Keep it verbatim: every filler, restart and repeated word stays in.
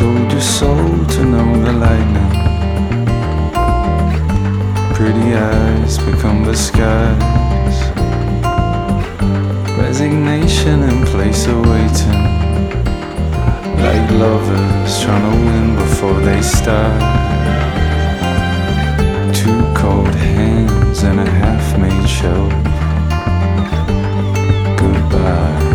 sold your soul to know the lightning. Pretty eyes become the skies. Resignation in place of waiting, like lovers trying to win before they start. Two cold hands and a half-made shelf. Goodbye.